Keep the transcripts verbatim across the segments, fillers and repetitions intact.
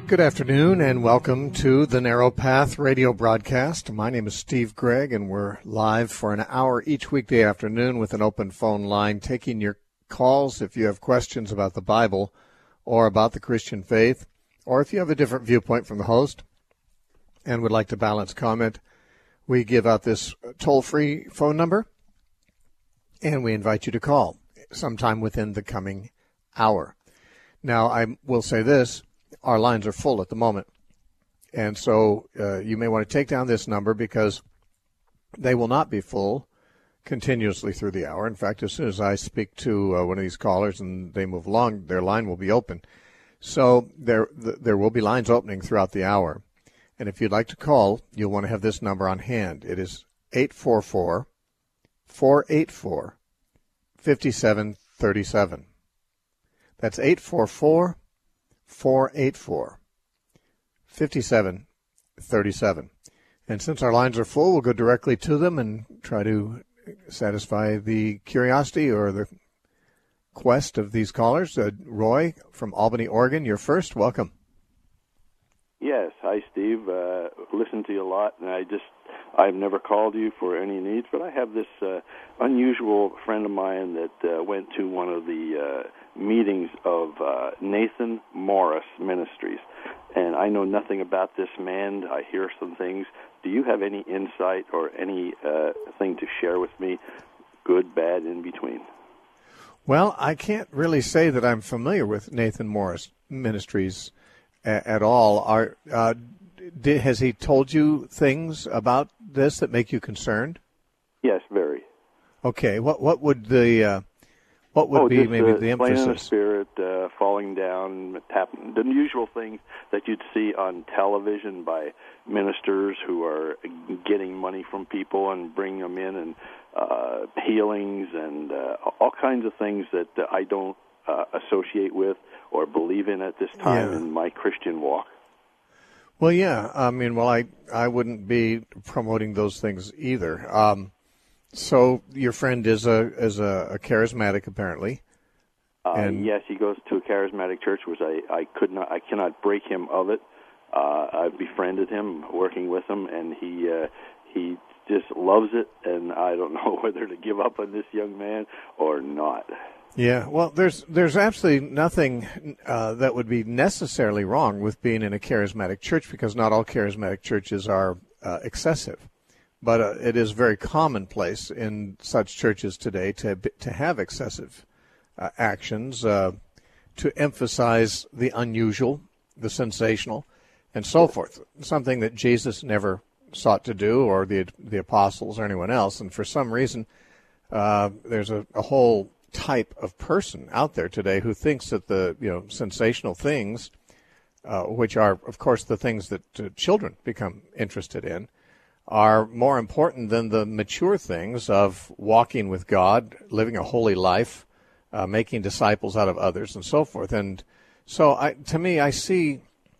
Good afternoon and welcome to the Narrow Path radio broadcast. My name is Steve Gregg and we're live for an hour each weekday afternoon with an open phone line taking your calls if you have questions about the Bible or about the Christian faith, or if you have a different viewpoint from the host and would like to balance comment. We give out this toll-free phone number and we invite you to call sometime within the coming hour. Now, I will say this. Our lines are full at the moment, and so uh, you may want to take down this number because they will not be full continuously through the hour. In fact, as soon as I speak to uh, one of these callers and they move along, their line will be open. So there th- there will be lines opening throughout the hour. And if you'd like to call, you'll want to have this number on hand. It is eight four four, four eight four, five seven three seven. That's eight four four, four eight four, five seven three seven. And since our lines are full, we'll go directly to them and try to satisfy the curiosity or the quest of these callers. Uh, Roy from Albany, Oregon, you're first. Welcome. Yes. Hi, Steve. Uh, listen to you a lot, and I just, I've never called you for any needs, but I have this uh, unusual friend of mine that uh, went to one of the uh, meetings of uh, Nathan Morris Ministries, and I know nothing about this man. I hear some things. Do you have any insight or any uh, thing to share with me, good, bad, in between? Well, I can't really say that I'm familiar with Nathan Morris Ministries a- at all. Are, uh, did, has he told you things about this that make you concerned? Yes, very. Okay. What what would the uh, what would oh, be just, maybe uh, the emphasis? emphasis? The spirit, uh, falling down, tapping, the usual things that you'd see on television by ministers who are getting money from people and bringing them in, and uh, healings and uh, all kinds of things that uh, I don't uh, associate with or believe in at this time yeah. in my Christian walk. Well, yeah. I mean, well, I, I wouldn't be promoting those things either. Um, so your friend is a is a, a charismatic, apparently. Uh, and yes, he goes to a charismatic church, which I, I could not, I cannot break him of it. Uh, I've befriended him, working with him, and he uh, he just loves it. And I don't know whether to give up on this young man or not. Yeah, well, there's there's absolutely nothing uh, that would be necessarily wrong with being in a charismatic church, because not all charismatic churches are uh, excessive. But uh, it is very commonplace in such churches today to to have excessive uh, actions, uh, to emphasize the unusual, the sensational, and so forth. Something that Jesus never sought to do, or the the apostles, or anyone else. And for some reason, uh, there's a, a whole type of person out there today who thinks that the you know sensational things, uh, which are of course the things that uh, children become interested in, are more important than the mature things of walking with God, living a holy life, uh, making disciples out of others, and so forth. And so, I, to me, I see,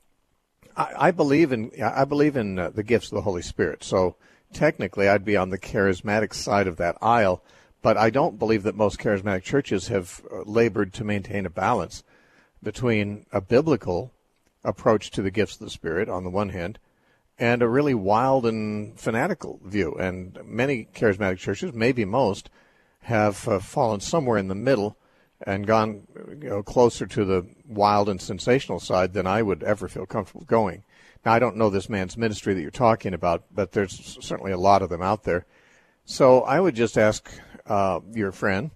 I, I believe in I believe in uh, the gifts of the Holy Spirit. So technically, I'd be on the charismatic side of that aisle. But I don't believe that most charismatic churches have labored to maintain a balance between a biblical approach to the gifts of the Spirit on the one hand and a really wild and fanatical view. And many charismatic churches, maybe most, have uh, fallen somewhere in the middle and gone you know, closer to the wild and sensational side than I would ever feel comfortable going. Now, I don't know this man's ministry that you're talking about, but there's certainly a lot of them out there. So I would just ask uh, your friend,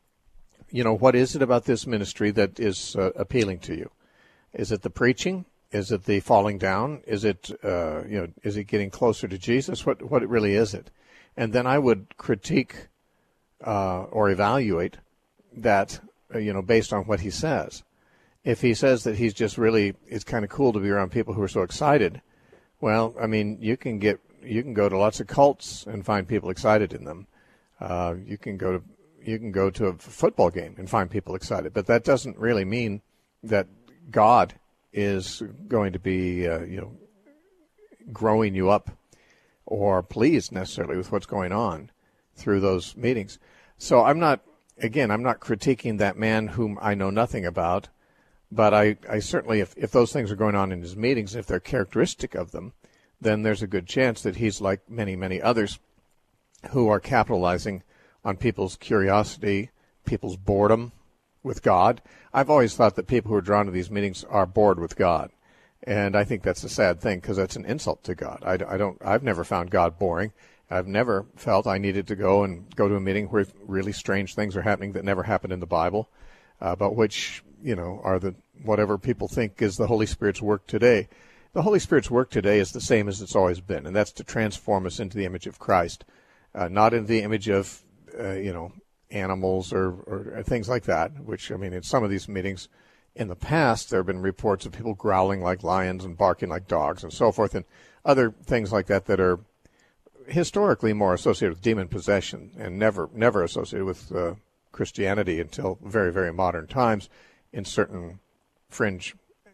you know, what is it about this ministry that is uh, appealing to you? Is it the preaching? Is it the falling down? Is it, uh, you know, is it getting closer to Jesus? What what really is it? And then I would critique uh, or evaluate that, uh, you know, based on what he says. If he says that he's just really, it's kind of cool to be around people who are so excited, well, I mean, you can get, you can go to lots of cults and find people excited in them. Uh, you can go to, you can go to a football game and find people excited, but that doesn't really mean that God is going to be, uh, you know, growing you up or pleased necessarily with what's going on through those meetings. So I'm not, again, I'm not critiquing that man whom I know nothing about, But I, I certainly, if, if those things are going on in his meetings, if they're characteristic of them, then there's a good chance that he's like many, many others who are capitalizing on people's curiosity, people's boredom with God. I've always thought that people who are drawn to these meetings are bored with God. And I think that's a sad thing because that's an insult to God. I, I don't, I've never found God boring. I've never felt I needed to go and go to a meeting where really strange things are happening that never happened in the Bible, uh, but which, you know, are the whatever people think is the Holy Spirit's work today. The Holy Spirit's work today is the same as it's always been, and that's to transform us into the image of Christ, uh, not in the image of, uh, you know, animals or, or things like that, which, I mean, in some of these meetings in the past, there have been reports of people growling like lions and barking like dogs and so forth, and other things like that that are historically more associated with demon possession and never never associated with uh, Christianity until very, very modern times in certain fringe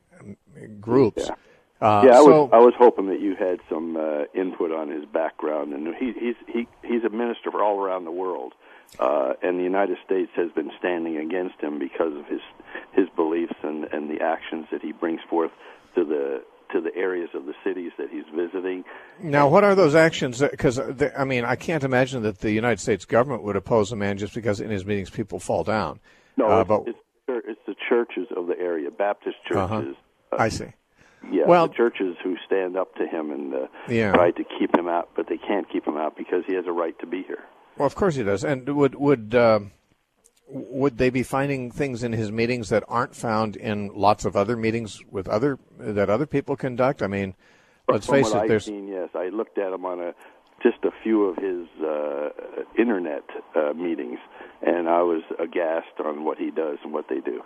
groups. Yeah, uh, yeah I, so, was, I was hoping that you had some uh, input on his background. And he, he's he, he's a minister for all around the world, uh, and the United States has been standing against him because of his his beliefs and, and the actions that he brings forth to the to the areas of the cities that he's visiting. Now, what are those actions? Because, I mean, I can't imagine that the United States government would oppose a man just because in his meetings people fall down. No, uh, it's, but, it's, it's the churches of the area, Baptist churches. Uh-huh. Uh, I see. Yeah, well, the churches who stand up to him and uh, yeah. try to keep him out, but they can't keep him out because he has a right to be here. Well, of course he does. And would would uh, would they be finding things in his meetings that aren't found in lots of other meetings with other that other people conduct? I mean, let's From face what it. I've There's seen, yes, I looked at him on a just a few of his uh, internet uh, meetings, and I was aghast on what he does and what they do.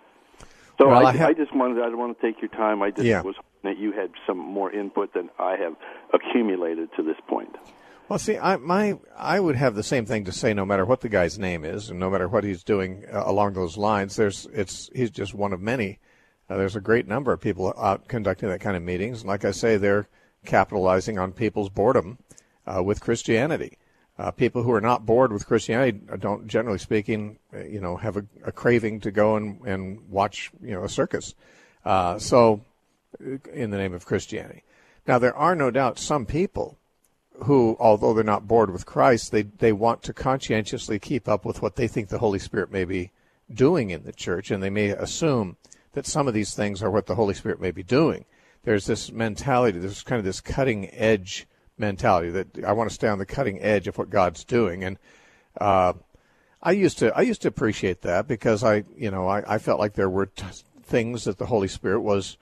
So well, I, I, ha- I just wanted, I don't want to take your time. I just yeah. was hoping that you had some more input than I have accumulated to this point. Well, see, I my I would have the same thing to say no matter what the guy's name is and no matter what he's doing uh, along those lines. There's it's he's just one of many. Uh, there's a great number of people out conducting that kind of meetings, and like I say, they're capitalizing on people's boredom uh, with Christianity. Uh, people who are not bored with Christianity don't, generally speaking, uh, you know, have a, a craving to go and, and watch, you know, a circus. Uh, so, in the name of Christianity. Now, there are no doubt some people who, although they're not bored with Christ, they, they want to conscientiously keep up with what they think the Holy Spirit may be doing in the church, and they may assume that some of these things are what the Holy Spirit may be doing. There's this mentality, there's kind of this cutting-edge mentality that I want to stay on the cutting edge of what God's doing, and uh, I used to I used to appreciate that because I you know I, I felt like there were t- things that the Holy Spirit was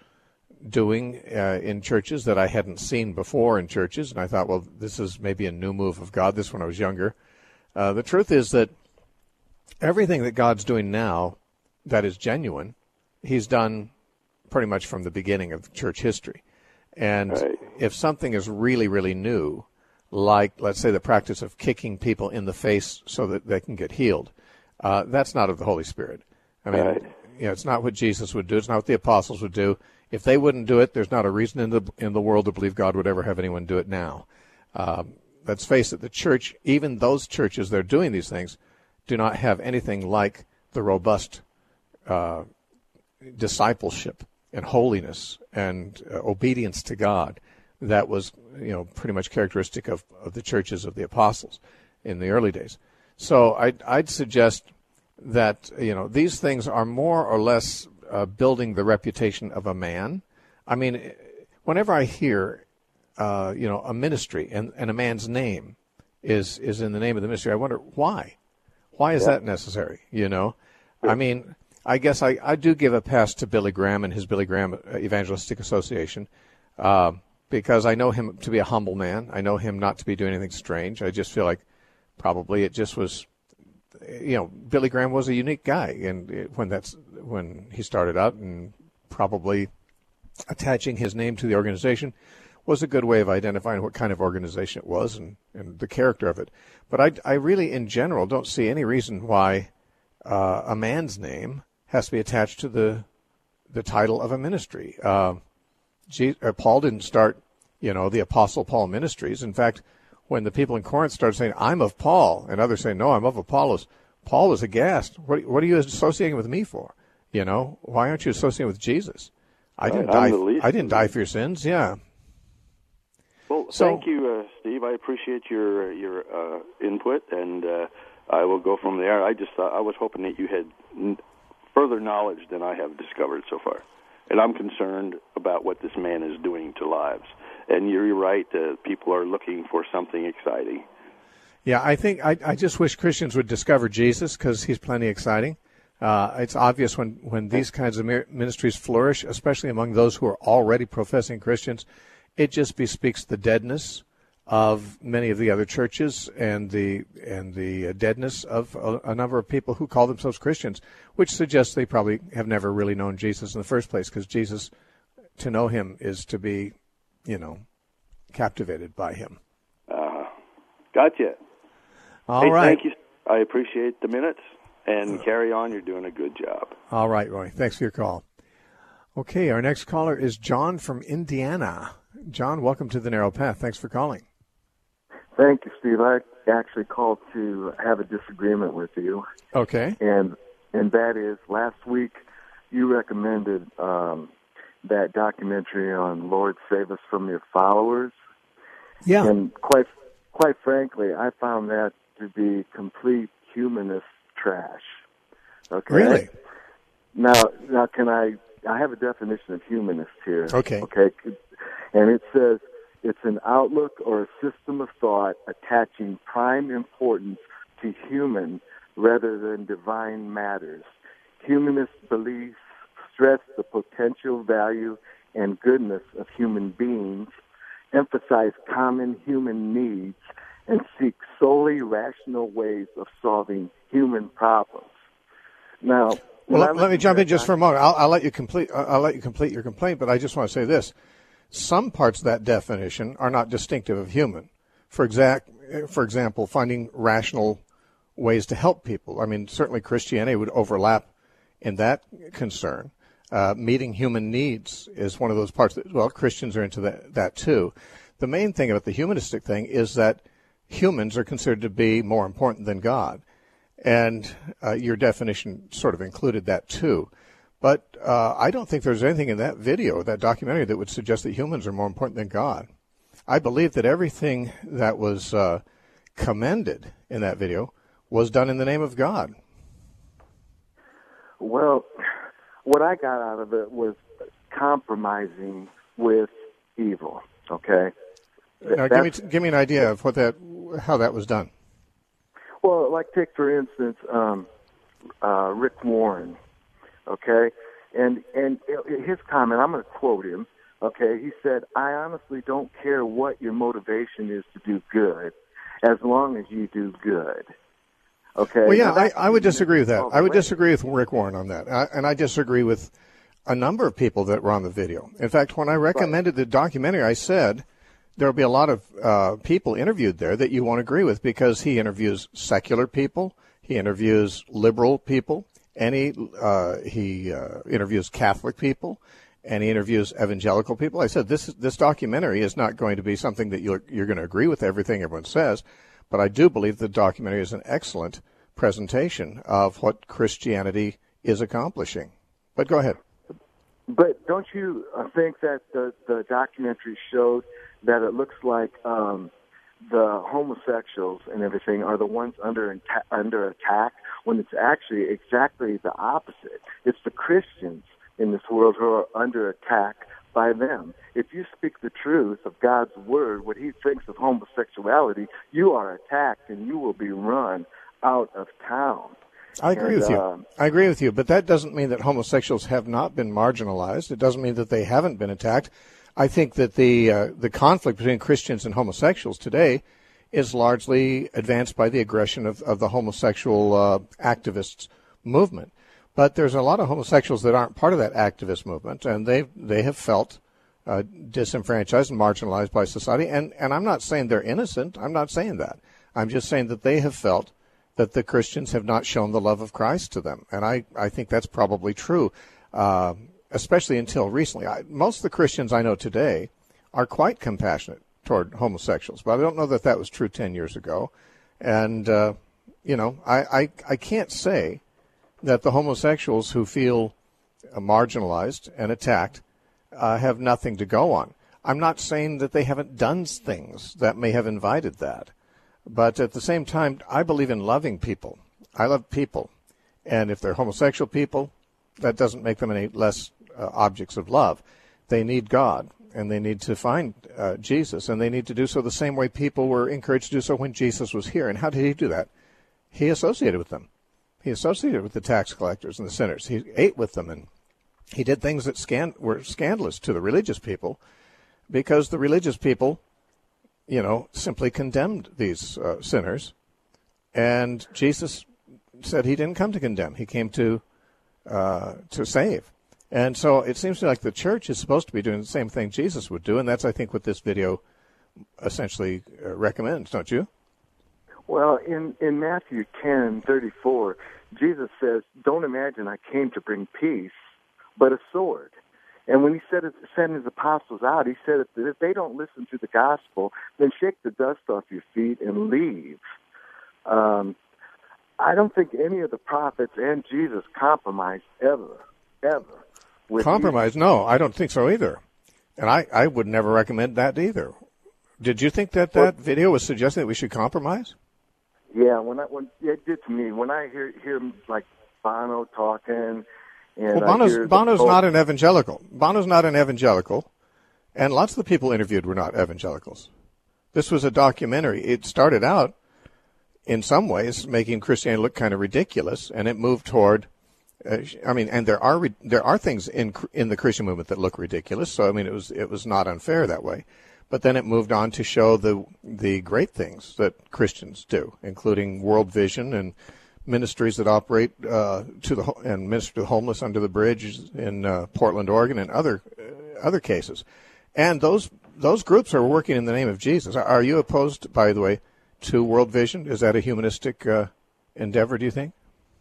doing uh, in churches that I hadn't seen before in churches, and I thought, well, this is maybe a new move of God. This when I was younger. Uh, the truth is that everything that God's doing now that is genuine, He's done pretty much from the beginning of church history. And right. if something is really, really new, like, let's say, the practice of kicking people in the face so that they can get healed, uh, that's not of the Holy Spirit. I mean, right. you know, it's not what Jesus would do. It's not what the apostles would do. If they wouldn't do it, there's not a reason in the in the world to believe God would ever have anyone do it now. Um, let's face it, the church, even those churches that are doing these things, do not have anything like the robust uh, discipleship and holiness and uh, obedience to God that was, you know, pretty much characteristic of, of the churches of the apostles in the early days. So I'd, I'd suggest that, you know, these things are more or less uh, building the reputation of a man. I mean, whenever I hear, uh, you know, a ministry and, and a man's name is, is in the name of the ministry, I wonder why. Why is yeah. that necessary, you know? I mean, I guess I, I do give a pass to Billy Graham and his Billy Graham Evangelistic Association uh, because I know him to be a humble man. I know him not to be doing anything strange. I just feel like probably it just was, you know, Billy Graham was a unique guy, and it, when that's when he started out, and probably attaching his name to the organization was a good way of identifying what kind of organization it was and, and the character of it. But I, I really, in general, don't see any reason why uh, a man's name has to be attached to the the title of a ministry. Uh, G, uh, Paul didn't start, you know, the Apostle Paul Ministries. In fact, when the people in Corinth started saying, "I'm of Paul," and others saying, "No, I'm of Apollos," Paul was aghast. What, what are you associating with me for? You know, why aren't you associating with Jesus? I didn't I'm die. the least I didn't die for your sins. Yeah. Well, So- thank you, uh, Steve. I appreciate your your uh, input, and uh, I will go from there. I just thought, I was hoping that you had n- further knowledge than I have discovered so far, and I'm concerned about what this man is doing to lives. And you're right; uh, people are looking for something exciting. Yeah, I think I, I just wish Christians would discover Jesus because he's plenty exciting. Uh, it's obvious when, when these kinds of ministries flourish, especially among those who are already professing Christians, it just bespeaks the deadness of many of the other churches and the and the deadness of a, a number of people who call themselves Christians, which suggests they probably have never really known Jesus in the first place, because Jesus, to know him is to be, you know, captivated by him. Uh, gotcha. All hey, right. Thank you. I appreciate the minutes, and carry on. You're doing a good job. All right, Roy. Thanks for your call. Okay, our next caller is John from Indiana. John, welcome to the Narrow Path. Thanks for calling. Thank you, Steve. I actually called to have a disagreement with you. Okay. And and that is, last week you recommended um, that documentary on Lord Save Us from Your Followers. Yeah. And quite quite frankly, I found that to be complete humanist trash. Okay. Really? Now, now, can I? I have a definition of humanist here. Okay. Okay. And it says it's an outlook or a system of thought attaching prime importance to human rather than divine matters. Humanist beliefs stress the potential value and goodness of human beings, emphasize common human needs, and seek solely rational ways of solving human problems. Now, well, let, let me jump in just for a moment. I'll, I'll let you complete. I'll let you complete your complaint, but I just want to say this: some parts of that definition are not distinctive of human. For exact, for example, finding rational ways to help people. I mean, certainly Christianity would overlap in that concern. Uh, meeting human needs is one of those parts that, well, Christians are into that, that too. The main thing about the humanistic thing is that humans are considered to be more important than God. And uh, your definition sort of included that too. But uh, I don't think there's anything in that video, that documentary, that would suggest that humans are more important than God. I believe that everything that was uh, commended in that video was done in the name of God. Well, what I got out of it was compromising with evil. Okay. Now, give me give me an idea of what that how that was done. Well, like take for instance, um, uh, Rick Warren. Okay, and and his comment, I'm going to quote him. Okay, he said, "I honestly don't care what your motivation is to do good, as long as you do good." Okay. Well, yeah, I, I would disagree with that. I would disagree with Rick Warren on that, I, and I disagree with a number of people that were on the video. In fact, when I recommended the documentary, I said there will be a lot of uh, people interviewed there that you won't agree with, because he interviews secular people, he interviews liberal people, and he uh, he uh, interviews Catholic people, and he interviews evangelical people. I said this this documentary is not going to be something that you're you're going to agree with everything everyone says, but I do believe the documentary is an excellent presentation of what Christianity is accomplishing. But go ahead. But don't you think that the, the documentary showed that it looks like um, the homosexuals and everything are the ones under under attack, when it's actually exactly the opposite? It's the Christians in this world who are under attack by them. If you speak the truth of God's word, what he thinks of homosexuality, you are attacked and you will be run out of town. I agree and, with you. Uh, I agree with you, but that doesn't mean that homosexuals have not been marginalized. It doesn't mean that they haven't been attacked. I think that the uh, the conflict between Christians and homosexuals today is largely advanced by the aggression of, of the homosexual uh, activists movement. But there's a lot of homosexuals that aren't part of that activist movement, and they they have felt uh, disenfranchised and marginalized by society. And, and I'm not saying they're innocent. I'm not saying that. I'm just saying that they have felt that the Christians have not shown the love of Christ to them. And I, I think that's probably true, uh, especially until recently. I, most of the Christians I know today are quite compassionate toward homosexuals, but I don't know that that was true ten years ago. And, uh, you know, I, I, I can't say that the homosexuals who feel uh, marginalized and attacked, uh, have nothing to go on. I'm not saying that they haven't done things that may have invited that. But at the same time, I believe in loving people. I love people. And if they're homosexual people, that doesn't make them any less uh, objects of love. They need God, and they need to find uh, Jesus, and they need to do so the same way people were encouraged to do so when Jesus was here. And how did he do that? He associated with them. He associated with the tax collectors and the sinners. He ate with them, and he did things that scan- were scandalous to the religious people, because the religious people, you know, simply condemned these uh, sinners. And Jesus said he didn't come to condemn. He came to uh, to save. And so it seems to me like the church is supposed to be doing the same thing Jesus would do, and that's, I think, what this video essentially uh, recommends, don't you? Well, in, in Matthew ten thirty-four, Jesus says, "Don't imagine I came to bring peace, but a sword." And when he said it, sent his apostles out, he said that if they don't listen to the gospel, then shake the dust off your feet and leave. Um, I don't think any of the prophets and Jesus compromised ever, ever. With Compromise? you. No, I don't think so either. And I, I would never recommend that either. Did you think that that well, video was suggesting that we should compromise? Yeah, when I when it did to me. When I hear hear like Bono talking. And well, Bono's, Bono's not an evangelical. Bono's not an evangelical, and lots of the people interviewed were not evangelicals. This was a documentary. It started out, in some ways, making Christianity look kind of ridiculous, and it moved toward. Uh, I mean, and there are there are things in in the Christian movement that look ridiculous. So I mean, it was it was not unfair that way. But then it moved on to show the the great things that Christians do, including World Vision and ministries that operate uh, to the and minister to the homeless under the bridge in uh, Portland, Oregon, and other uh, other cases. And those those groups are working in the name of Jesus. Are you opposed, by the way, to World Vision? Is that a humanistic uh, endeavor, do you think?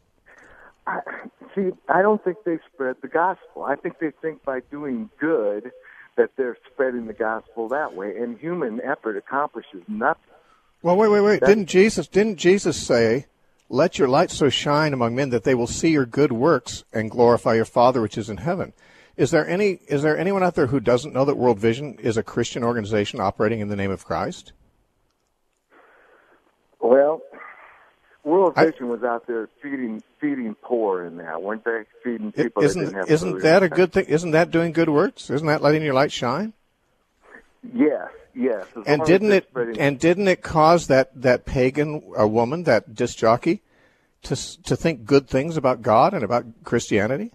I, see, I don't think they spread the gospel. I think they think by doing good that they're spreading the gospel that way, and human effort accomplishes nothing. Well, wait, wait, wait. That's, didn't Jesus didn't Jesus say, "Let your light so shine among men that they will see your good works and glorify your Father which is in heaven"? Is there any is there anyone out there who doesn't know that World Vision is a Christian organization operating in the name of Christ? Well, World I, Vision was out there feeding feeding poor in that, weren't they? Feeding people isn't, that didn't have Isn't food. that a good thing? Isn't that doing good works? Isn't that letting your light shine? Yes, yes. As And long didn't as it spreading... and didn't it cause that, that pagan a woman, that disc jockey, to to think good things about God and about Christianity?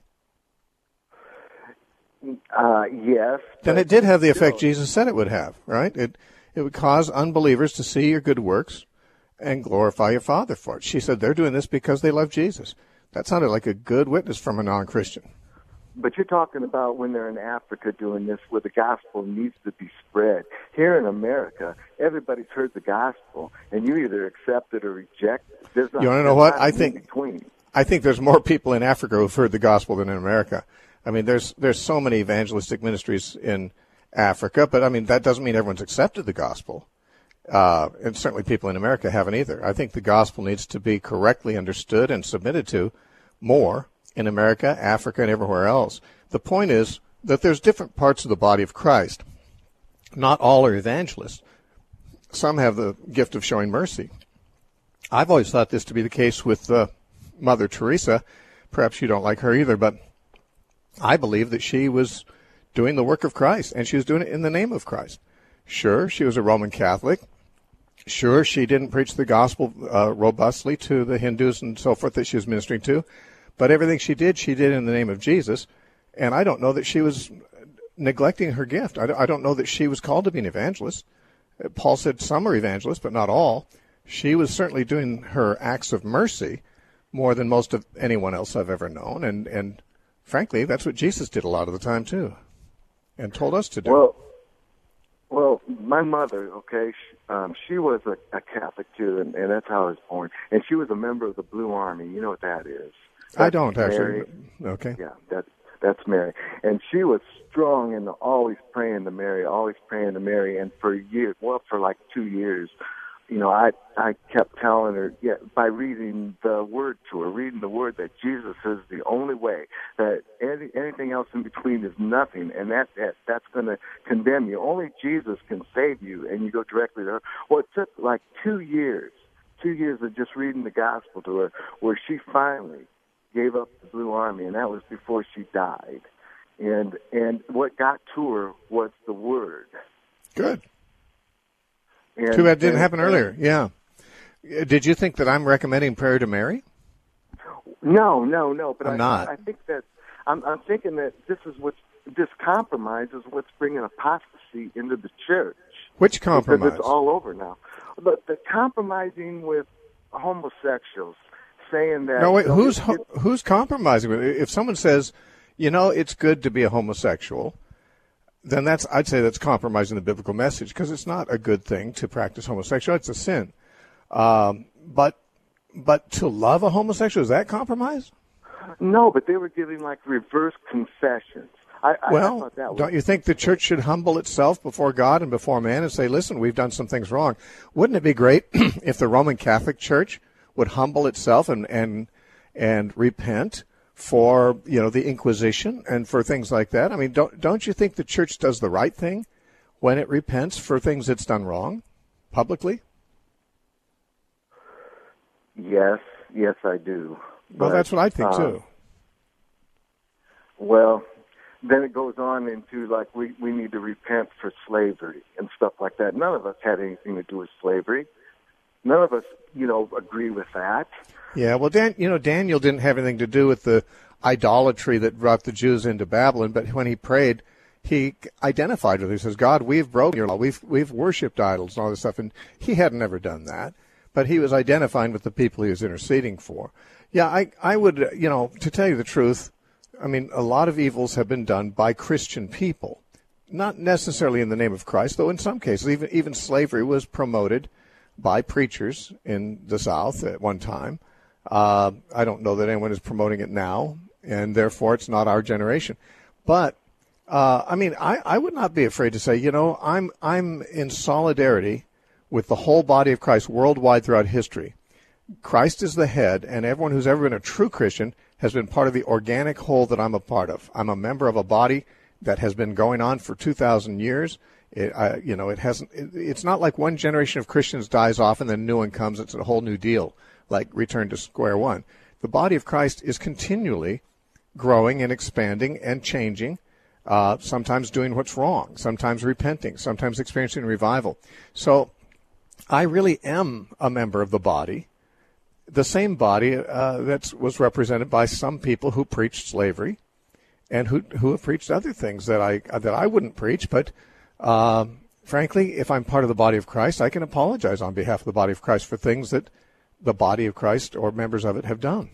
Uh, yes. Then it did have the effect Jesus said it would have, right? It it would cause unbelievers to see your good works and glorify your Father for it. She said they're doing this because they love Jesus. That sounded like a good witness from a non-Christian. But you're talking about when they're in Africa doing this, where the gospel needs to be spread. Here in America, everybody's heard the gospel, and you either accept it or reject it. There's not, you want to know what? I in think between. I think there's more people in Africa who've heard the gospel than in America. I mean, there's there's so many evangelistic ministries in Africa, but I mean that doesn't mean everyone's accepted the gospel. Uh, and certainly people in America haven't either. I think the gospel needs to be correctly understood and submitted to more in America, Africa, and everywhere else. The point is that there's different parts of the body of Christ. Not all are evangelists. Some have the gift of showing mercy. I've always thought this to be the case with uh, Mother Teresa. Perhaps you don't like her either, but I believe that she was doing the work of Christ, and she was doing it in the name of Christ. Sure, she was a Roman Catholic. Sure, she didn't preach the gospel uh, robustly to the Hindus and so forth that she was ministering to, but everything she did, she did in the name of Jesus, and I don't know that she was neglecting her gift. I don't know that she was called to be an evangelist. Paul said some are evangelists, but not all. She was certainly doing her acts of mercy more than most of anyone else I've ever known, and, and frankly, that's what Jesus did a lot of the time, too, and told us to do. Well, well my mother, okay, she, um, she was a, a Catholic, too, and, and that's how I was born. And she was a member of the Blue Army. You know what that is? That's I don't, actually. Mary. Okay. Yeah, that's, that's Mary. And she was strong and always praying to Mary, always praying to Mary. And for years, well, for like two years, you know, I I kept telling her, yeah, by reading the word to her, reading the word that Jesus is the only way, that any, anything else in between is nothing, and that, that that's going to condemn you. Only Jesus can save you, and you go directly to her. Well, it took like two years, two years of just reading the gospel to her, where she finally gave up the Blue Army, and that was before she died. And and what got to her was the word. Good. And, Too bad it didn't and, happen earlier. Yeah. Did you think that I'm recommending prayer to Mary? No, no, no. But I'm I, not. I think that I'm, I'm thinking that this is what's this compromise is what's bringing apostasy into the church. Which compromise? Because it's all over now. But the compromising with homosexuals, saying that. No, wait. You know, Who's it, ho- who's compromising with it? If someone says, you know, it's good to be a homosexual, then that's I'd say that's compromising the biblical message, because it's not a good thing to practice homosexuality. It's a sin. Um, but but to love a homosexual, is that compromise? No, but they were giving like reverse confessions. I, I, well, I thought that was... don't you think the church should humble itself before God and before man and say, listen, we've done some things wrong? Wouldn't it be great if the Roman Catholic Church would humble itself and and and repent for, you know, the Inquisition and for things like that? I mean, don't don't you think the church does the right thing when it repents for things it's done wrong publicly? Yes, yes, I do. Well, but, that's what I think uh, too. Well, then it goes on into like we, we need to repent for slavery and stuff like that. None of us had anything to do with slavery. None of us, you know, agree with that. Yeah, well, Dan, you know, Daniel didn't have anything to do with the idolatry that brought the Jews into Babylon, but when he prayed, he identified with it. He says, God, we've broken your law. We've we've worshipped idols and all this stuff, and he had never done that, but he was identifying with the people he was interceding for. Yeah, I, I would, you know, to tell you the truth, I mean, a lot of evils have been done by Christian people, not necessarily in the name of Christ, though in some cases, even even slavery was promoted by preachers in the South at one time. Uh, I don't know that anyone is promoting it now, and therefore it's not our generation. But, uh, I mean, I, I would not be afraid to say, you know, I'm I'm in solidarity with the whole body of Christ worldwide throughout history. Christ is the head, and everyone who's ever been a true Christian has been part of the organic whole that I'm a part of. I'm a member of a body that has been going on for two thousand years. It, I, you know, it hasn't. It, it's not like one generation of Christians dies off and then a new one comes. It's a whole new deal, like return to square one. The body of Christ is continually growing and expanding and changing, uh, sometimes doing what's wrong, sometimes repenting, sometimes experiencing revival. So I really am a member of the body, the same body uh, that was represented by some people who preached slavery and who who have preached other things that I that I wouldn't preach, but Uh, frankly, if I'm part of the body of Christ, I can apologize on behalf of the body of Christ for things that the body of Christ or members of it have done.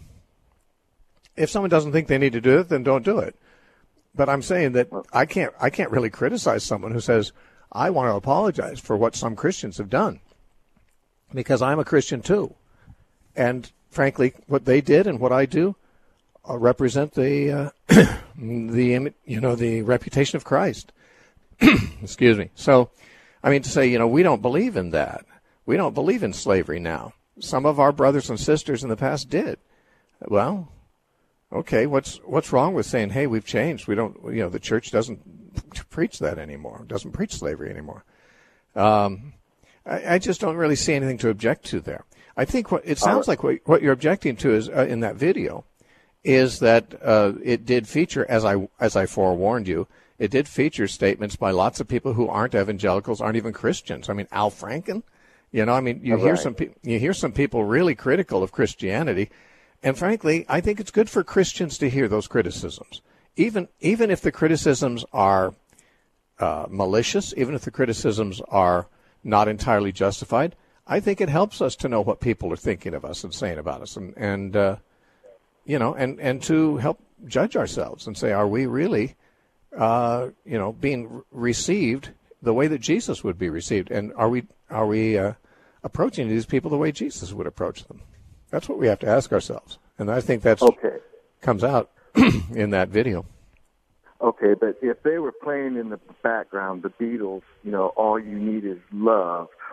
If someone doesn't think they need to do it, then don't do it. But I'm saying that I can't I can't really criticize someone who says, I want to apologize for what some Christians have done, because I'm a Christian too. And frankly, what they did and what I do uh, represent the uh, the you know the reputation of Christ. Excuse me. So, I mean, to say, you know, we don't believe in that. We don't believe in slavery now. Some of our brothers and sisters in the past did. Well, okay, what's what's wrong with saying, hey, we've changed. We don't, you know, the church doesn't preach that anymore, doesn't preach slavery anymore. Um, I, I just don't really see anything to object to there. I think what it sounds like what, what you're objecting to is uh, in that video is that uh, it did feature, as I as I forewarned you, it did feature statements by lots of people who aren't evangelicals, aren't even Christians. I mean, Al Franken, you know, I mean, you All hear right. some pe- you hear some people really critical of Christianity, and frankly, I think it's good for Christians to hear those criticisms, even even if the criticisms are uh, malicious, even if the criticisms are not entirely justified. I think it helps us to know what people are thinking of us and saying about us, and and uh, you know, and and to help judge ourselves and say, are we really Uh, you know, being re- received the way that Jesus would be received, and are we are we uh, approaching these people the way Jesus would approach them? That's what we have to ask ourselves, and I think that's Okay. comes out in that video. Okay, but if they were playing in the background, the Beatles, you know, All You Need Is Love,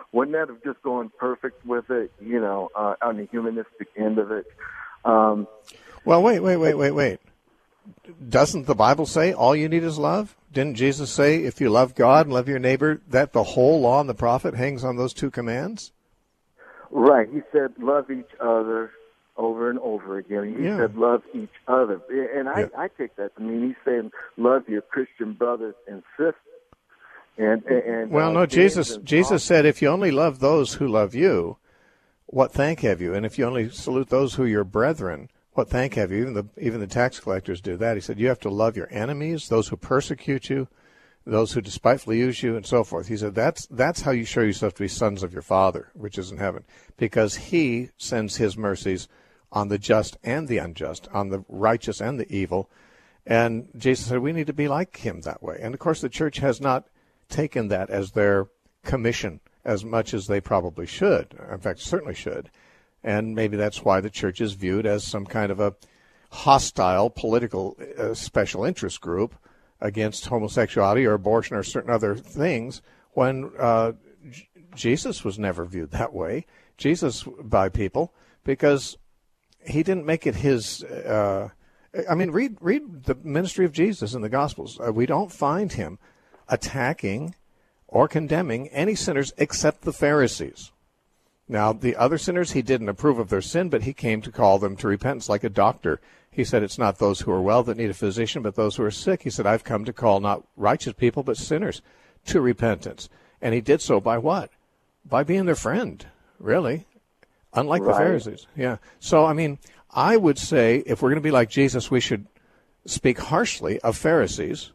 wouldn't that have just gone perfect with it, you know, uh, on the humanistic end of it? Um, well, wait, wait, wait, wait, wait. Doesn't the Bible say all you need is love? Didn't Jesus say if you love God and love your neighbor, that the whole law and the prophet hangs on those two commands? Right. He said love each other over and over again. He yeah. said love each other. And I, yeah. I take that to mean he's saying love your Christian brothers and sisters. And, and Well, uh, no, Jesus and Jesus said if you only love those who love you, what thank have you? And if you only salute those who are your brethren, what thank have you? Even the even the tax collectors do that. He said you have to love your enemies, those who persecute you, those who despitefully use you, and so forth. He said that's that's how you show yourself to be sons of your Father, which is in heaven, because he sends his mercies on the just and the unjust, on the righteous and the evil. And Jesus said we need to be like him that way. And, of course, the church has not taken that as their commission as much as they probably should. In fact, certainly should. And maybe that's why the church is viewed as some kind of a hostile political uh, special interest group against homosexuality or abortion or certain other things, when uh, J- Jesus was never viewed that way. Jesus by people, because he didn't make it his. Uh, I mean, read read the ministry of Jesus in the Gospels. Uh, we don't find him attacking or condemning any sinners except the Pharisees. Now, the other sinners, he didn't approve of their sin, but he came to call them to repentance like a doctor. He said it's not those who are well that need a physician, but those who are sick. He said, I've come to call not righteous people, but sinners to repentance. And he did so by what? By being their friend, really. Unlike right. the Pharisees. Yeah. So, I mean, I would say if we're going to be like Jesus, we should speak harshly of Pharisees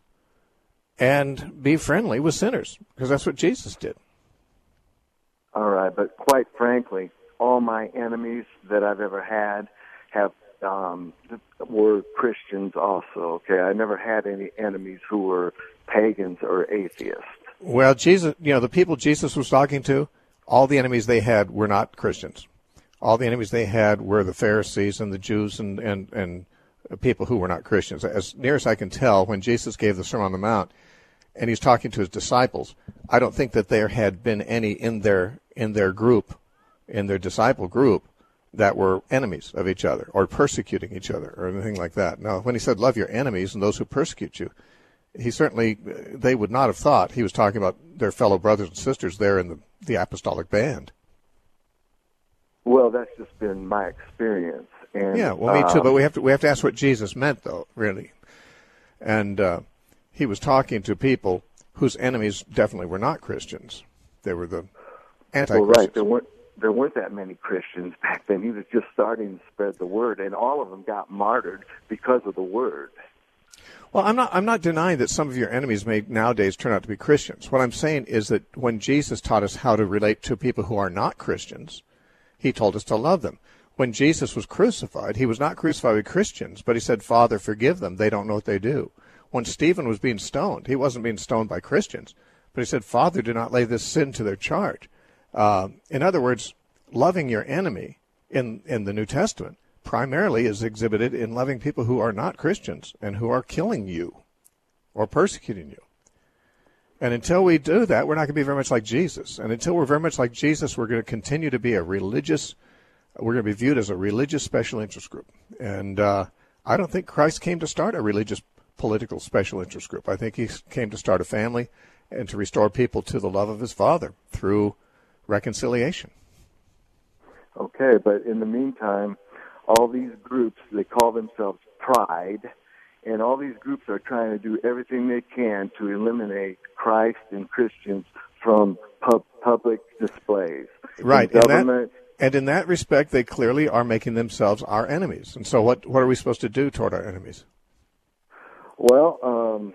and be friendly with sinners, because that's what Jesus did. All right, but quite frankly, all my enemies that I've ever had have um, were Christians also, okay? I never had any enemies who were pagans or atheists. Well, Jesus, you know, the people Jesus was talking to, all the enemies they had were not Christians. All the enemies they had were the Pharisees and the Jews and, and, and people who were not Christians. As near as I can tell, when Jesus gave the Sermon on the Mount and he's talking to his disciples, I don't think that there had been any in their in their group, in their disciple group, that were enemies of each other or persecuting each other or anything like that. Now, when he said, love your enemies and those who persecute you, he certainly, they would not have thought he was talking about their fellow brothers and sisters there in the, the apostolic band. Well, that's just been my experience. And, yeah, well, me too, um, but we have to we have to ask what Jesus meant, though, really. And uh, he was talking to people whose enemies definitely were not Christians. They were the anti-Christians. Well, right. There weren't, there weren't that many Christians back then. He was just starting to spread the word, and all of them got martyred because of the word. Well, I'm not I'm not denying that some of your enemies may nowadays turn out to be Christians. What I'm saying is that when Jesus taught us how to relate to people who are not Christians, he told us to love them. When Jesus was crucified, he was not crucified with Christians, but he said, Father, forgive them. They don't know what they do. When Stephen was being stoned, he wasn't being stoned by Christians, but he said, Father, do not lay this sin to their charge. Uh, in other words, loving your enemy in, in the New Testament primarily is exhibited in loving people who are not Christians and who are killing you or persecuting you. And until we do that, we're not going to be very much like Jesus. And until we're very much like Jesus, we're going to continue to be a religious, we're going to be viewed as a religious special interest group. And uh, I don't think Christ came to start a religious political special interest group. I think he came to start a family and to restore people to the love of his Father through reconciliation. Okay, but in the meantime, all these groups, they call themselves Pride, and all these groups are trying to do everything they can to eliminate Christ and Christians from pub- public displays. Right, and, and, that, and in that respect, they clearly are making themselves our enemies. And so what, what are we supposed to do toward our enemies? Well, um...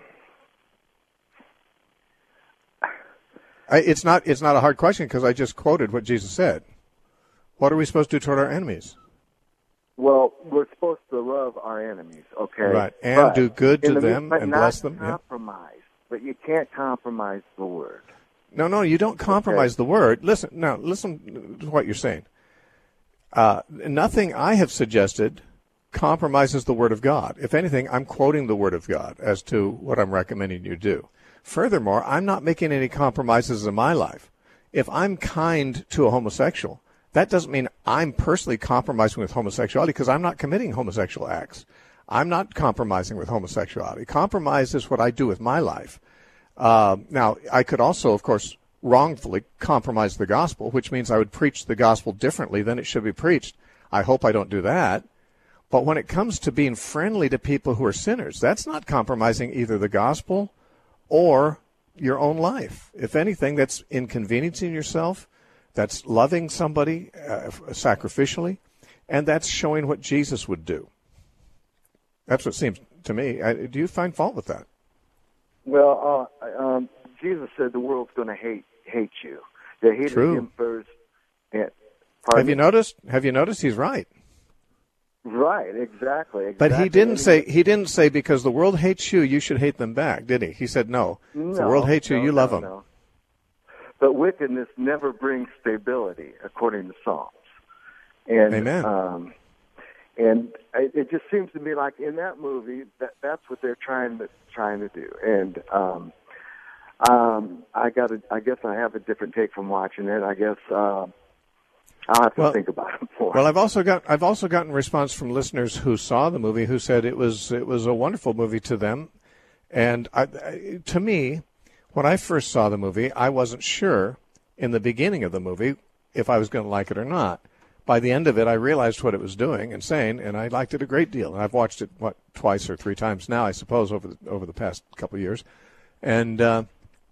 I, it's not it's not a hard question because I just quoted what Jesus said. What are we supposed to do toward our enemies? Well, we're supposed to love our enemies, okay? Right, and but do good to the, them and bless them. But not compromise. Yeah. But you can't compromise the word. No, no, you don't compromise okay. the word. Listen, now, listen to what you're saying. Uh, nothing I have suggested compromises the word of God. If anything, I'm quoting the word of God as to what I'm recommending you do. Furthermore, I'm not making any compromises in my life. if I'm kind to a homosexual, that doesn't mean I'm personally compromising with homosexuality because I'm not committing homosexual acts. I'm not compromising with homosexuality. Compromise is what I do with my life. Uh, now, I could also, of course, wrongfully compromise the gospel, which means I would preach the gospel differently than it should be preached. I hope I don't do that. But when it comes to being friendly to people who are sinners, that's not compromising either the gospel or your own life. If anything, that's inconveniencing yourself, that's loving somebody uh, sacrificially, and that's showing what Jesus would do. That's what seems to me. I, do you find fault with that? Well, uh, um, Jesus said the world's going to hate hate you. They hated True. him first. And, have you noticed? Have you noticed? He's right. Right, exactly, exactly. But he didn't say he didn't say because the world hates you, you should hate them back, did he? He said no. no if the world hates you, no, you no, love them. No. But wickedness never brings stability, according to Psalms. And, Amen. Um, and it, it just seems to me like in that movie that that's what they're trying to trying to do. And um, um, I got a, I guess I have a different take from watching it. I guess. Uh, I'll have to well, think about it more. Well, I've also got I've also gotten response from listeners who saw the movie who said it was it was a wonderful movie to them, and I, I, to me, when I first saw the movie, I wasn't sure in the beginning of the movie if I was going to like it or not. By the end of it, I realized what it was doing and saying, and I liked it a great deal. And I've watched it what twice or three times now, I suppose, over the, over the past couple of years, and uh,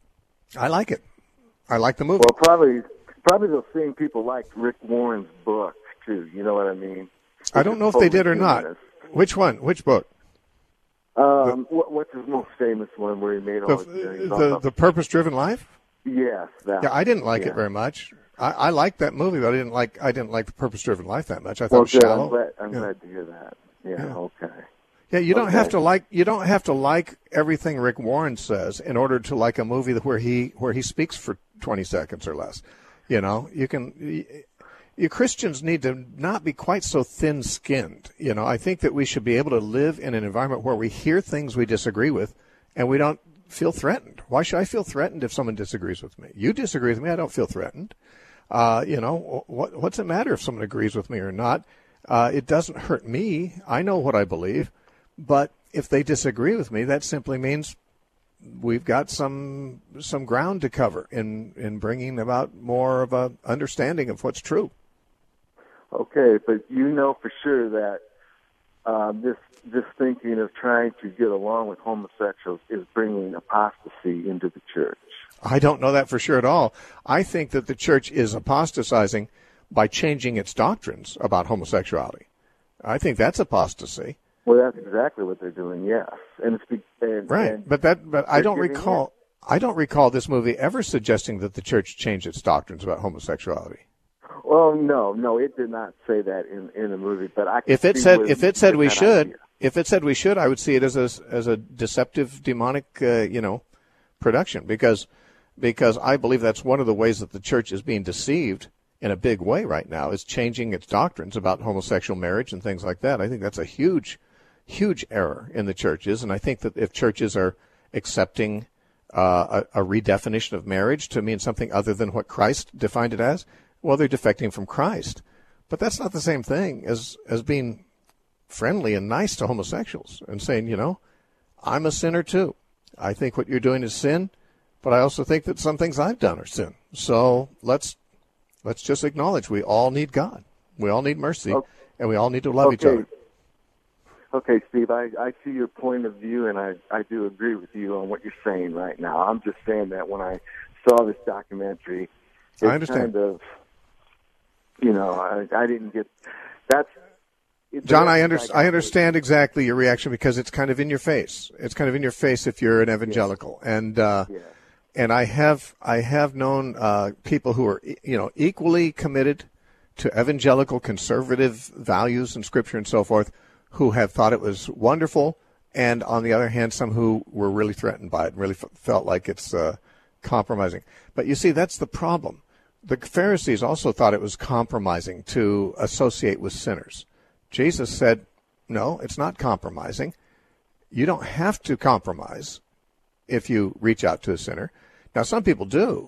I like it. I like the movie. Well, probably. Probably they'll seeing people like Rick Warren's book, too. You know what I mean? I don't know if they did or not. Which one? Which book? Um, the, what, what's his most famous one where he made all the the, the, the Purpose-Driven Life? Yes. That, yeah, I didn't like yeah. it very much. I, I liked that movie, but I didn't like I didn't like the Purpose-Driven Life that much. I thought well, it was shallow. I'm, glad, I'm yeah. glad to hear that. Yeah. yeah. Okay. Yeah, you don't okay. have to like you don't have to like everything Rick Warren says in order to like a movie where he where he speaks for twenty seconds or less. You know, you can. You, you Christians need to not be quite so thin-skinned. You know, I think that we should be able to live in an environment where we hear things we disagree with, and we don't feel threatened. Why should I feel threatened if someone disagrees with me? You disagree with me, I don't feel threatened. Uh, you know, what, what's it matter if someone agrees with me or not? Uh, it doesn't hurt me. I know what I believe, but if they disagree with me, that simply means we've got some some ground to cover in, in bringing about more of a understanding of what's true. Okay, but you know for sure that uh, this this thinking of trying to get along with homosexuals is bringing apostasy into the church. I don't know that for sure at all. I think that the church is apostatizing by changing its doctrines about homosexuality. I think that's apostasy. Well, that's exactly what they're doing. Yes, and it's be, and, right. And but that, but I don't recall. In. I don't recall this movie ever suggesting that the church changed its doctrines about homosexuality. Well, no, no, it did not say that in, in the movie. But I. If it said, if it said we should, idea. if it said we should, I would see it as a as a deceptive, demonic, uh, you know, production because because I believe that's one of the ways that the church is being deceived in a big way right now is changing its doctrines about homosexual marriage and things like that. I think that's a huge. huge error in the churches, and I think that if churches are accepting uh, a, a redefinition of marriage to mean something other than what Christ defined it as, well, they're defecting from Christ. But that's not the same thing as, as being friendly and nice to homosexuals and saying, you know, I'm a sinner too. I think what you're doing is sin, but I also think that some things I've done are sin. So let's let's just acknowledge we all need God. We all need mercy, okay. and we all need to love okay. each other. Okay, Steve, I, I see your point of view, and I, I do agree with you on what you're saying right now. I'm just saying that when I saw this documentary, it's I understand. kind of, you know, I, I didn't get that's. John, I, under, I understand exactly your reaction because it's kind of in your face. It's kind of in your face if you're an evangelical, yes. and uh, yes. and I have I have known uh, people who are you know equally committed to evangelical conservative values and Scripture and so forth, who have thought it was wonderful, and on the other hand, some who were really threatened by it and really f- felt like it's uh, compromising. But you see, that's the problem. The Pharisees also thought it was compromising to associate with sinners. Jesus said, no, it's not compromising. You don't have to compromise if you reach out to a sinner. Now, some people do.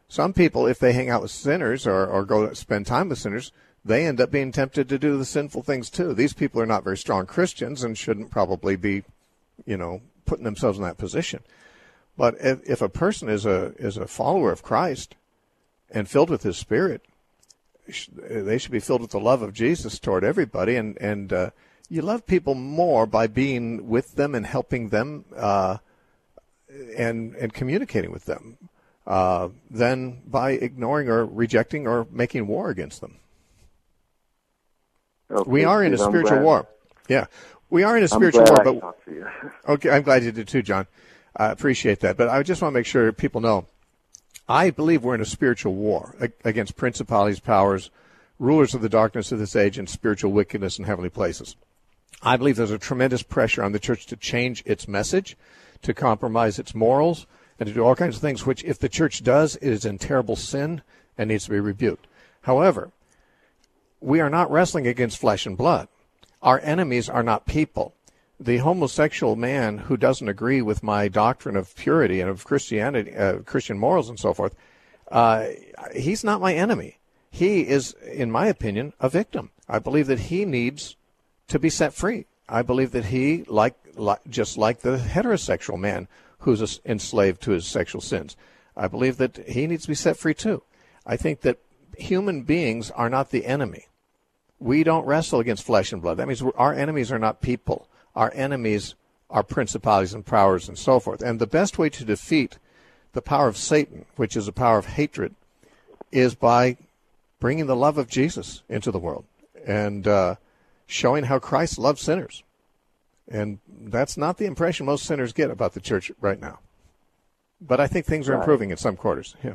Some people, if they hang out with sinners or, or go spend time with sinners, they end up being tempted to do the sinful things too. These people are not very strong Christians and shouldn't probably be, you know, putting themselves in that position. But if, if a person is a is a follower of Christ and filled with His Spirit, they should be filled with the love of Jesus toward everybody. And and uh, you love people more by being with them and helping them uh, and and communicating with them uh, than by ignoring or rejecting or making war against them. Okay, we are in a spiritual war. Yeah, we are in a spiritual war. But okay, I'm glad you did too, John. I appreciate that. But I just want to make sure people know, I believe we're in a spiritual war against principalities, powers, rulers of the darkness of this age, and spiritual wickedness in heavenly places. I believe there's a tremendous pressure on the church to change its message, to compromise its morals, and to do all kinds of things, which if the church does, it is in terrible sin and needs to be rebuked. However, we are not wrestling against flesh and blood. Our enemies are not people. The homosexual man who doesn't agree with my doctrine of purity and of Christianity, uh, Christian morals and so forth, uh, he's not my enemy. He is, in my opinion, a victim. I believe that he needs to be set free. I believe that he, like, like just like the heterosexual man who's enslaved to his sexual sins, I believe that he needs to be set free too. I think that human beings are not the enemy. We don't wrestle against flesh and blood. That means our enemies are not people. Our enemies are principalities and powers and so forth. And the best way to defeat the power of Satan, which is a power of hatred, is by bringing the love of Jesus into the world and uh, showing how Christ loves sinners. And that's not the impression most sinners get about the church right now. But I think things are right. improving in some quarters. Yeah.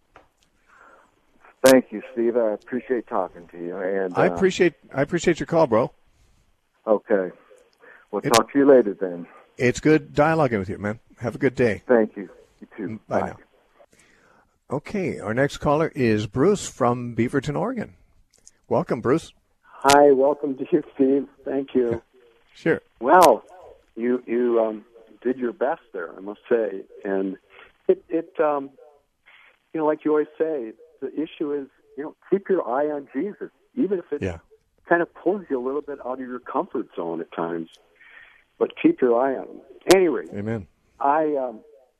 Thank you, Steve. I appreciate talking to you. And uh, I appreciate I appreciate your call, bro. Okay. We'll it, talk to you later then. It's good dialoguing with you, man. Have a good day. Thank you. You too. Bye, Bye now. Okay, our next caller is Bruce from Beaverton, Oregon. Welcome, Bruce. Hi, welcome to you, Steve. Thank you. Sure. Well, you you um, did your best there, I must say, and it it um, you know, like you always say, the issue is, you know, keep your eye on Jesus, even if it yeah. kind of pulls you a little bit out of your comfort zone at times. But keep your eye on him. Anyway, Amen. I um,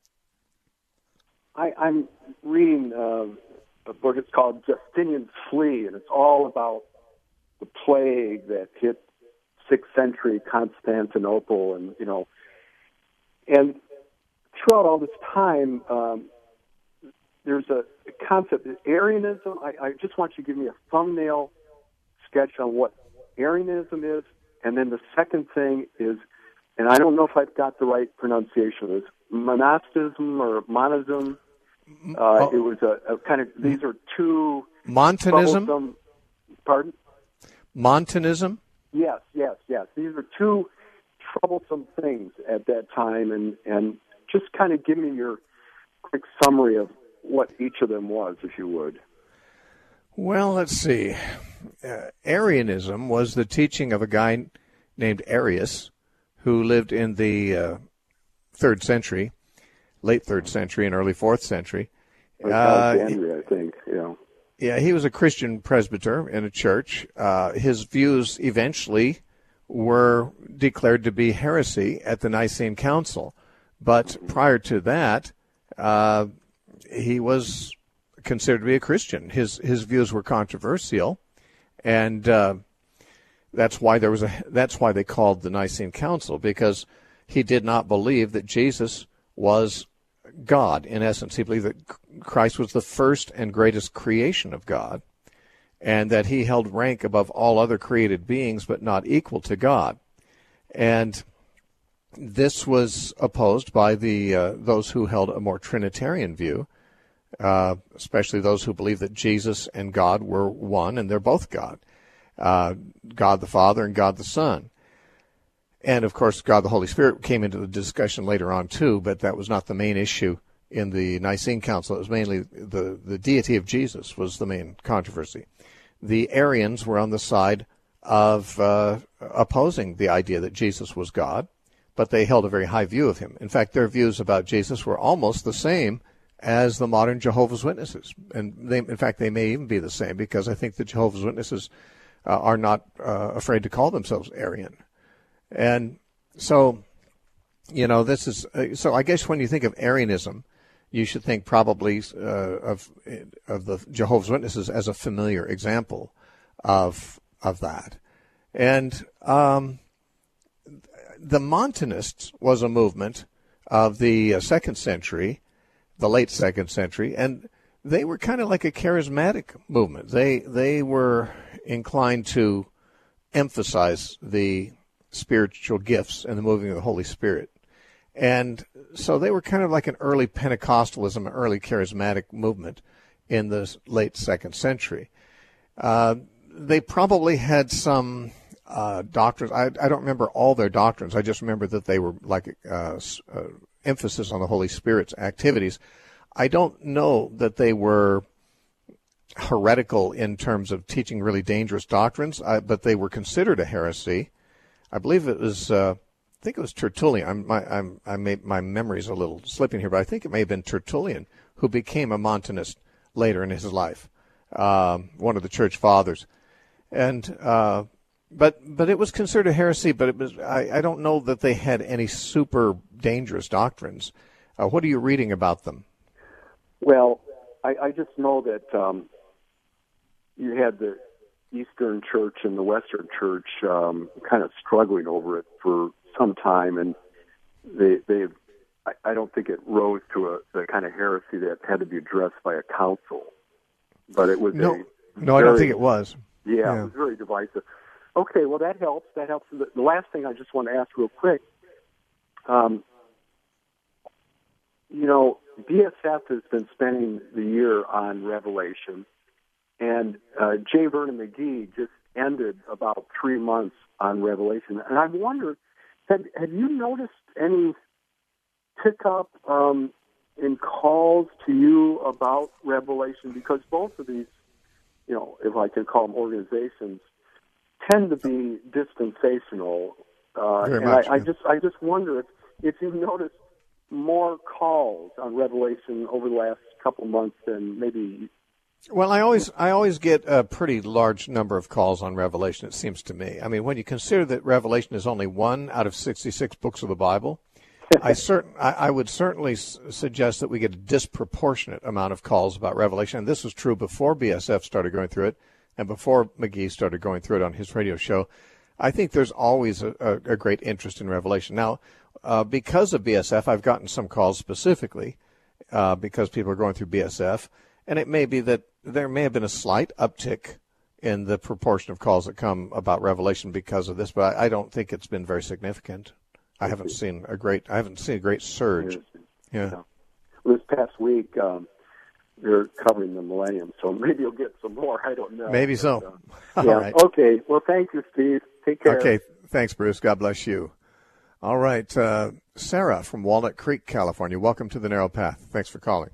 I I'm reading uh, a book. It's called Justinian's Flea, and it's all about the plague that hit sixth century Constantinople, and you know, and throughout all this time. Um, There's a concept, Arianism. I, I just want you to give me a thumbnail sketch on what Arianism is. And then the second thing is, and I don't know if I've got the right pronunciation of this, monasticism or monism. Uh, oh. It was a, a kind of, these are two... Montanism? Pardon? Montanism? Yes, yes, yes. These are two troublesome things at that time. And, and just kind of give me your quick summary of what each of them was, if you would. Well, let's see. Uh, Arianism was the teaching of a guy named Arius who lived in the uh, third century, late third century and early fourth century. Like Alexandria, uh, I think, yeah. Yeah, he was a Christian presbyter in a church. Uh, his views eventually were declared to be heresy at the Nicene Council. But mm-hmm. prior to that, uh, he was considered to be a Christian. His his views were controversial, and uh, that's why there was a that's why they called the Nicene Council, because he did not believe that Jesus was God. In essence, he believed that Christ was the first and greatest creation of God, and that he held rank above all other created beings, but not equal to God. And this was opposed by the uh, those who held a more Trinitarian view. Uh, especially those who believe that Jesus and God were one, and they're both God, uh, God the Father and God the Son. And, of course, God the Holy Spirit came into the discussion later on, too, but that was not the main issue in the Nicene Council. It was mainly the, the deity of Jesus was the main controversy. The Arians were on the side of uh, opposing the idea that Jesus was God, but they held a very high view of him. In fact, their views about Jesus were almost the same as the modern Jehovah's Witnesses. And they, in fact, they may even be the same, because I think the Jehovah's Witnesses uh, are not uh, afraid to call themselves Arian. And so, you know, this is, uh, so I guess when you think of Arianism, you should think probably uh, of of the Jehovah's Witnesses as a familiar example of of that. And um, the Montanists was a movement of the uh, second century, the late second century, and they were kind of like a charismatic movement. They they were inclined to emphasize the spiritual gifts and the moving of the Holy Spirit. And so they were kind of like an early Pentecostalism, an early charismatic movement in the late second century. Uh, they probably had some uh, doctrines. I, I don't remember all their doctrines. I just remember that they were like uh, uh, emphasis on the Holy Spirit's activities. I don't know that they were heretical in terms of teaching really dangerous doctrines, I, but they were considered a heresy. I believe it was, uh, I think it was Tertullian. I'm, my, I'm, I may, my memory's a little slipping here, but I think it may have been Tertullian who became a Montanist later in his life, um, one of the church fathers. And uh, but but it was considered a heresy. But it was I, I don't know that they had any super dangerous doctrines. Uh, what are you reading about them? Well, I, I just know that um, you had the Eastern Church and the Western Church um, kind of struggling over it for some time, and they they I, I don't think it rose to a the kind of heresy that had to be addressed by a council. But it was no, a no, very, I don't think it was. Yeah, yeah, it was very divisive. Okay, well that helps. That helps. The, the last thing I just want to ask real quick, um, you know, B S F has been spending the year on Revelation, and uh, J. Vernon McGee just ended about three months on Revelation, and I wonder, have have you noticed any pickup um, in calls to you about Revelation? Because both of these, you know, if I can call them organizations, tend to be dispensational. Uh, Very and much, I, I yeah. just, I just wonder if, if you've noticed more calls on Revelation over the last couple months than maybe. Well, I always I always get a pretty large number of calls on Revelation, it seems to me. I mean, when you consider that Revelation is only one out of sixty-six books of the Bible, I, certain, I, I would certainly s- suggest that we get a disproportionate amount of calls about Revelation. And this was true before B S F started going through it and before McGee started going through it on his radio show. I think there's always a, a, a great interest in Revelation. Now, uh, because of B S F, I've gotten some calls specifically uh, because people are going through B S F. And it may be that there may have been a slight uptick in the proportion of calls that come about Revelation because of this, but I, I don't think it's been very significant. I haven't seen a great. I haven't seen a great surge. Yeah. yeah. Well, this past week, um, they're covering the millennium, so maybe you'll get some more. I don't know. Maybe so. But, uh, All yeah. right. Okay. Well, thank you, Steve. Take care. Okay. Thanks, Bruce. God bless you. All right, uh, Sarah from Walnut Creek, California. Welcome to the Narrow Path. Thanks for calling.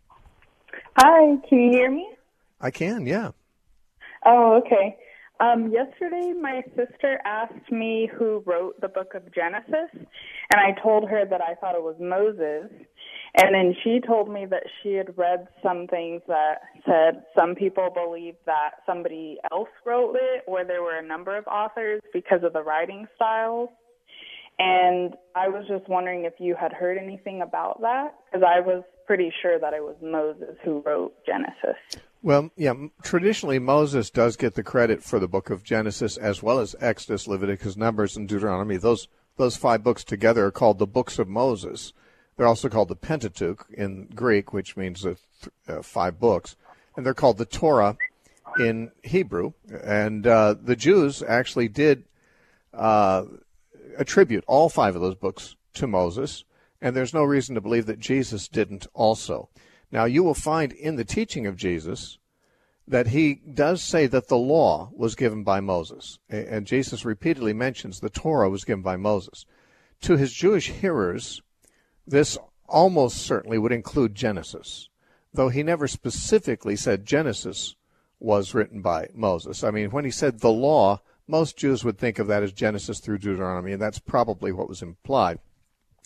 Hi. Can you hear me? I can. Yeah. Oh, okay. Um, yesterday, my sister asked me who wrote the book of Genesis, and I told her that I thought it was Moses. And then she told me that she had read some things that said some people believe that somebody else wrote it, or there were a number of authors because of the writing styles. And I was just wondering if you had heard anything about that, because I was pretty sure that it was Moses who wrote Genesis. Well, yeah, traditionally Moses does get the credit for the book of Genesis as well as Exodus, Leviticus, Numbers, and Deuteronomy. Those those five books together are called the books of Moses. They're also called the Pentateuch in Greek, which means the th- uh, five books. And they're called the Torah in Hebrew. And uh, the Jews actually did uh, attribute all five of those books to Moses, and there's no reason to believe that Jesus didn't also. Now, you will find in the teaching of Jesus that he does say that the law was given by Moses. And Jesus repeatedly mentions the Torah was given by Moses. To his Jewish hearers, this almost certainly would include Genesis, though he never specifically said Genesis was written by Moses. I mean, when he said the law, most Jews would think of that as Genesis through Deuteronomy, and that's probably what was implied.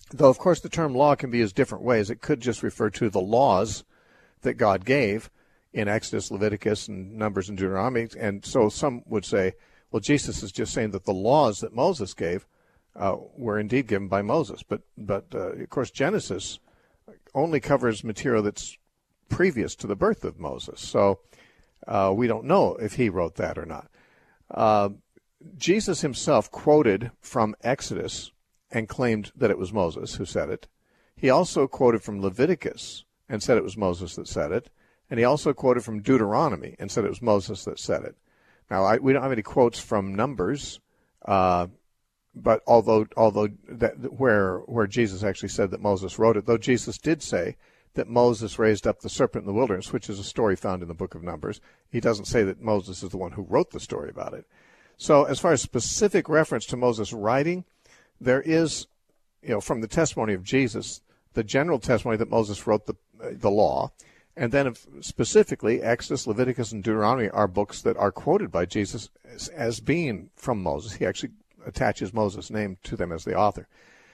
Though, of course, the term law can be used different ways. It could just refer to the laws that God gave in Exodus, Leviticus, and Numbers and Deuteronomy. And so some would say, well, Jesus is just saying that the laws that Moses gave uh, were indeed given by Moses. But, but uh, of course, Genesis only covers material that's previous to the birth of Moses. So uh, we don't know if he wrote that or not. Uh, Jesus himself quoted from Exodus and claimed that it was Moses who said it. He also quoted from Leviticus and said it was Moses that said it. And he also quoted from Deuteronomy and said it was Moses that said it. Now, I, we don't have any quotes from Numbers, uh, but although although that, where where Jesus actually said that Moses wrote it, though Jesus did say that Moses raised up the serpent in the wilderness, which is a story found in the book of Numbers, he doesn't say that Moses is the one who wrote the story about it. So as far as specific reference to Moses writing, there is, you know, from the testimony of Jesus, the general testimony that Moses wrote the the law. And then if specifically, Exodus, Leviticus, and Deuteronomy are books that are quoted by Jesus as, as being from Moses. He actually attaches Moses' name to them as the author.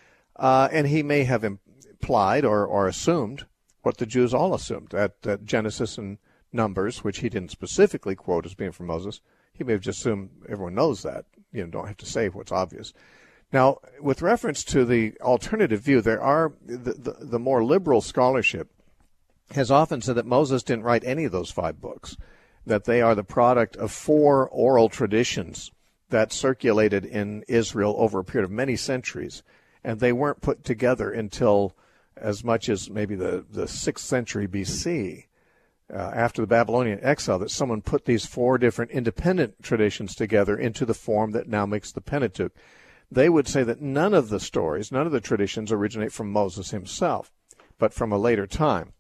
Uh, and he may have implied or, or assumed what the Jews all assumed, that, that Genesis and Numbers, which he didn't specifically quote as being from Moses, he may have just assumed everyone knows that. You know, don't have to say what's obvious. Now, with reference to the alternative view, there are the, the, the more liberal scholarship has often said that Moses didn't write any of those five books, that they are the product of four oral traditions that circulated in Israel over a period of many centuries, and they weren't put together until as much as maybe the, the sixth century B C, uh, after the Babylonian exile, that someone put these four different independent traditions together into the form that now makes the Pentateuch. They would say that none of the stories, none of the traditions originate from Moses himself, but from a later time.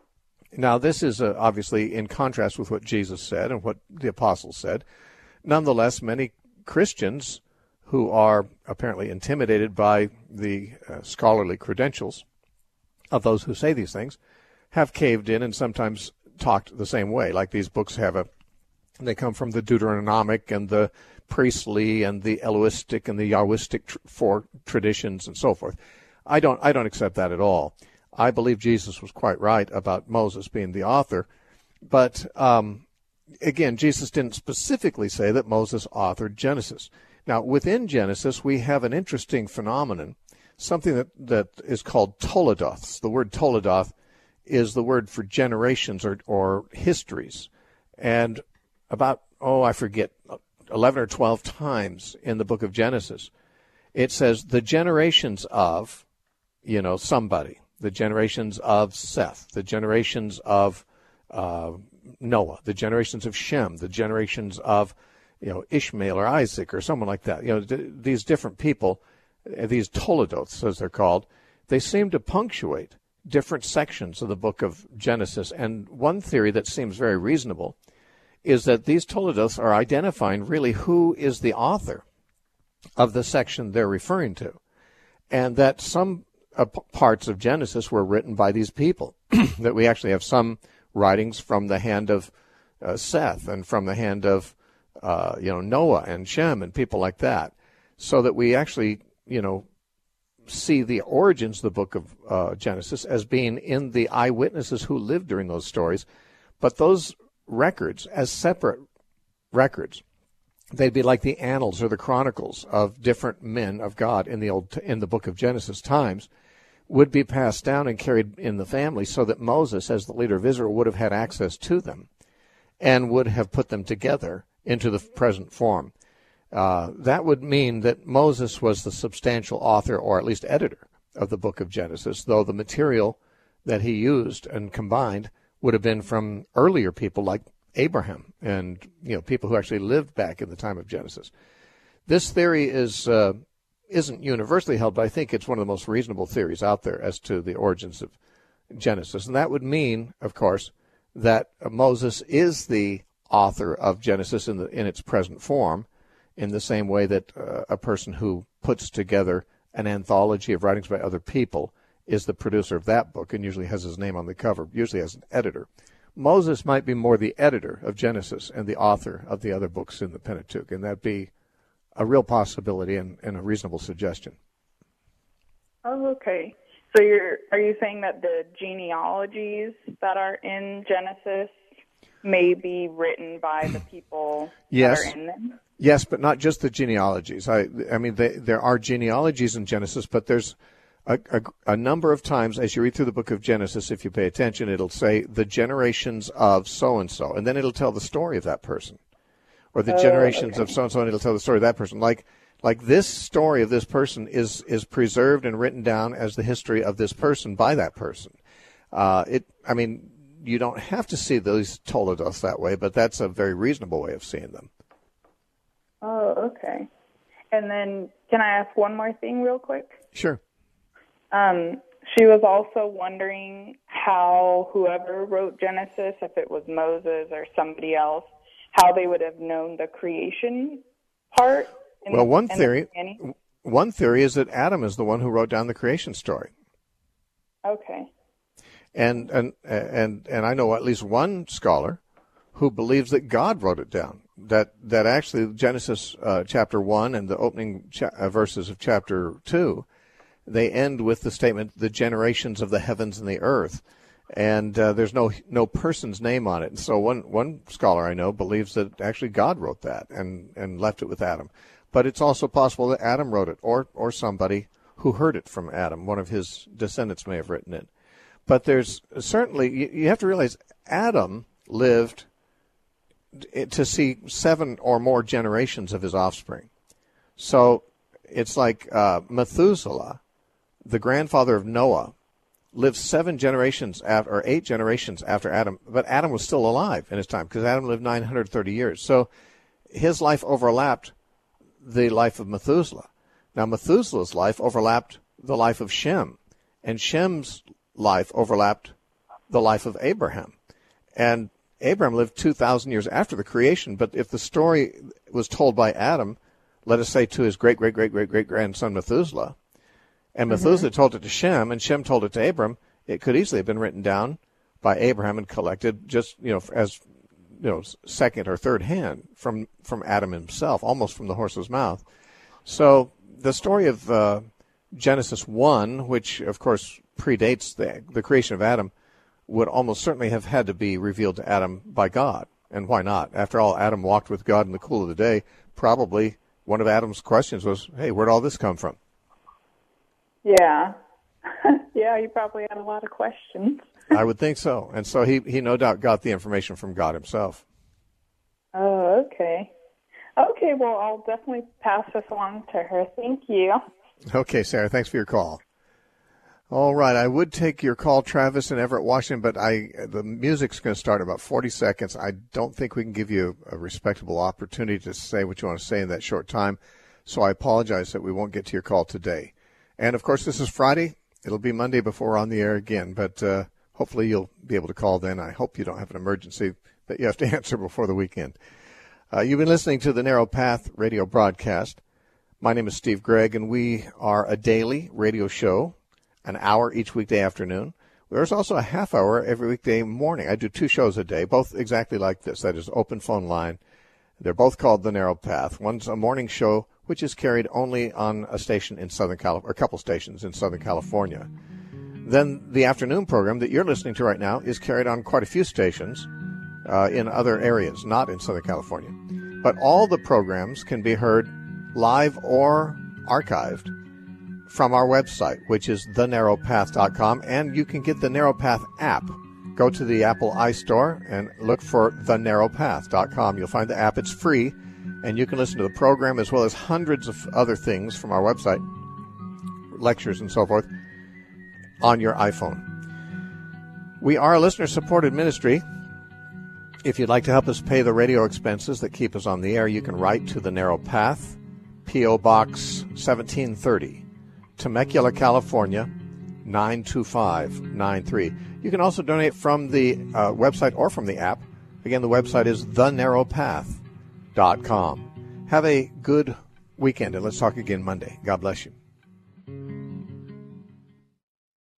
Now, this is uh, obviously in contrast with what Jesus said and what the apostles said. Nonetheless, many Christians who are apparently intimidated by the uh, scholarly credentials of those who say these things have caved in and sometimes talked the same way. Like these books have a, they come from the Deuteronomic and the priestly and the Elohistic and the Yahwistic tr- four traditions and so forth. I don't, I don't accept that at all. I believe Jesus was quite right about Moses being the author, but um, again, Jesus didn't specifically say that Moses authored Genesis. Now, within Genesis, we have an interesting phenomenon, something that, that is called toledoths. The word toledoth is the word for generations or, or histories, and about, oh, I forget, eleven or twelve times in the book of Genesis, it says the generations of, you know, somebody. The generations of Seth, the generations of uh, Noah, the generations of Shem, the generations of, you know, Ishmael or Isaac or someone like that. You know, th- these different people, these toledoths as they're called, they seem to punctuate different sections of the book of Genesis. And one theory that seems very reasonable is that these toledoths are identifying really who is the author of the section they're referring to, and that some Uh, p- parts of Genesis were written by these people, that we actually have some writings from the hand of uh, Seth and from the hand of, uh, you know, Noah and Shem and people like that, so that we actually, you know, see the origins of the book of uh, Genesis as being in the eyewitnesses who lived during those stories, but those records as separate records, they'd be like the annals or the chronicles of different men of God in the old in the book of Genesis times, would be passed down and carried in the family, so that Moses, as the leader of Israel, would have had access to them and would have put them together into the present form. Uh, that would mean that Moses was the substantial author, or at least editor, of the book of Genesis, though the material that he used and combined would have been from earlier people like Abraham and, you know, people who actually lived back in the time of Genesis. This theory is uh, isn't universally held, but I think it's one of the most reasonable theories out there as to the origins of Genesis. And that would mean, of course, that Moses is the author of Genesis in the in its present form, in the same way that uh, a person who puts together an anthology of writings by other people is the producer of that book and usually has his name on the cover, usually as an editor. Moses might be more the editor of Genesis and the author of the other books in the Pentateuch, and that'd be a real possibility and, and a reasonable suggestion. Oh, okay. So you're are you saying that the genealogies that are in Genesis may be written by the people yes. that are in them? Yes, but not just the genealogies. I, I mean, they, there are genealogies in Genesis, but there's a, a, a number of times as you read through the book of Genesis, if you pay attention, it'll say the generations of so-and-so, and then it'll tell the story of that person. Or the oh, generations okay. of so-and-so, and it'll tell the story of that person. Like like this story of this person is, is preserved and written down as the history of this person by that person. Uh, it, I mean, you don't have to see those told to us that way, but that's a very reasonable way of seeing them. Oh, okay. And then can I ask one more thing real quick? Sure. Um, she was also wondering how whoever wrote Genesis, if it was Moses or somebody else, how they would have known the creation part. In, well, one in theory, one theory is that Adam is the one who wrote down the creation story. Okay. And and and and I know at least one scholar who believes that God wrote it down. That that actually Genesis uh, chapter one and the opening cha- uh, verses of chapter two, they end with the statement, "The generations of the heavens and the earth," and uh, there's no no person's name on it. And so one one scholar I know believes that actually God wrote that and and left it with Adam. But it's also possible that Adam wrote it, or or somebody who heard it from Adam. One of his descendants may have written it. But there's certainly you, you have to realize Adam lived to see seven or more generations of his offspring. So it's like uh, Methuselah, the grandfather of Noah, lived seven generations after, or eight generations after Adam, but Adam was still alive in his time because Adam lived nine hundred thirty years. So his life overlapped the life of Methuselah. Now Methuselah's life overlapped the life of Shem, and Shem's life overlapped the life of Abraham. And Abraham lived two thousand years after the creation, but if the story was told by Adam, let us say to his great-great-great-great-great-grandson Methuselah, and Methuselah mm-hmm. told it to Shem, and Shem told it to Abram, it could easily have been written down by Abraham and collected just, you know, as, you know, second or third hand from, from Adam himself, almost from the horse's mouth. So the story of uh, Genesis one, which, of course, predates the, the creation of Adam, would almost certainly have had to be revealed to Adam by God. And why not? After all, Adam walked with God in the cool of the day. Probably one of Adam's questions was, hey, where'd all this come from? Yeah. yeah, he probably had a lot of questions. I would think so. And so he, he no doubt got the information from God himself. Oh, okay. Okay, well, I'll definitely pass this along to her. Thank you. Okay, Sarah, thanks for your call. All right, I would take your call, Travis in Everett, Washington, but I the music's going to start in about forty seconds. I don't think we can give you a respectable opportunity to say what you want to say in that short time, so I apologize that we won't get to your call today. And, of course, this is Friday. It'll be Monday before we're on the air again, but uh, hopefully you'll be able to call then. I hope you don't have an emergency that you have to answer before the weekend. Uh, you've been listening to the Narrow Path radio broadcast. My name is Steve Gregg, and we are a daily radio show, an hour each weekday afternoon. There's also a half hour every weekday morning. I do two shows a day, both exactly like this. That is open phone line. They're both called The Narrow Path. One's a morning show, which is carried only on a station in Southern California, or a couple stations in Southern California. Then the afternoon program that you're listening to right now is carried on quite a few stations uh, in other areas, not in Southern California. But all the programs can be heard live or archived from our website, which is the narrow path dot com, and you can get the Narrow Path app. Go to the Apple iStore and look for the narrow path dot com. You'll find the app. It's free, and you can listen to the program as well as hundreds of other things from our website, lectures and so forth, on your iPhone. We are a listener-supported ministry. If you'd like to help us pay the radio expenses that keep us on the air, you can write to The Narrow Path, P O. Box seventeen thirty, Temecula, California, nine two five nine three. You can also donate from the uh, website or from the app. Again, the website is the narrow path dot com. Have a good weekend, and let's talk again Monday. God bless you.